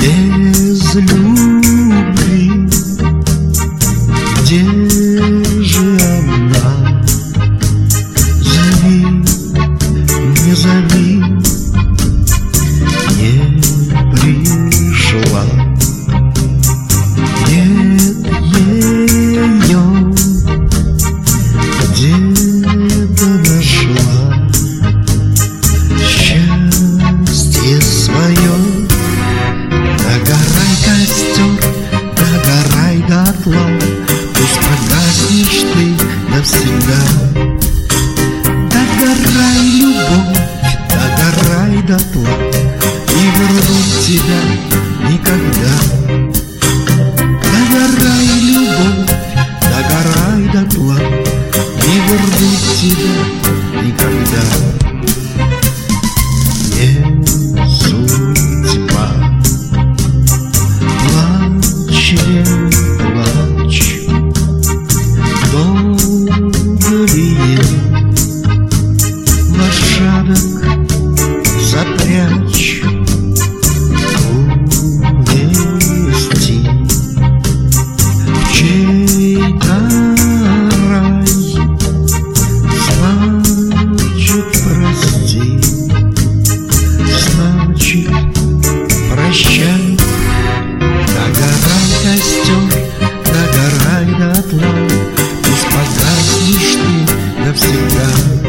без любви. Где же она? Зови, не зови, не пришла. Нет ее, где-то нашла счастье свое. Догорай, костер, догорай дотла, пусть погаснешь ты навсегда. Догорай, любовь, догорай дотла, не вернуть тебя никогда. Догорай, любовь, догорай дотла, не вернуть тебя никогда. Не судьба, плачь, не плачь, долго ли лошадок запрячь, увести в чей-то рай, значит прости, значит прощай. Догорай, костер, догорай дотла, пусть погаснешь ты навсегда.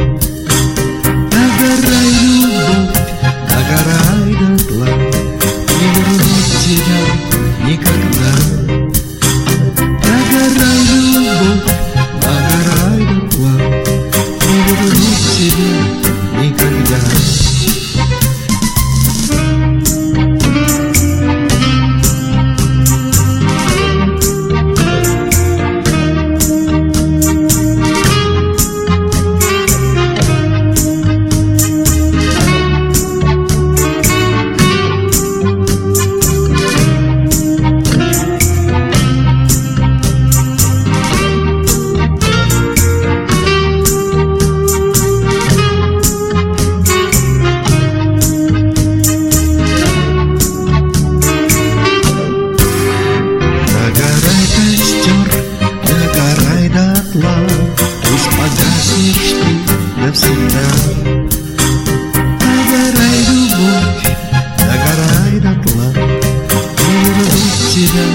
Догорай, любовь, догорай дотла, не вернуть тебя никогда. Догорай, любовь, догорай дотла, не вернуть тебя никогда. Пусть погаснешь ты навсегда. Догорай, любовь, догорай дотла, не вернуть тебя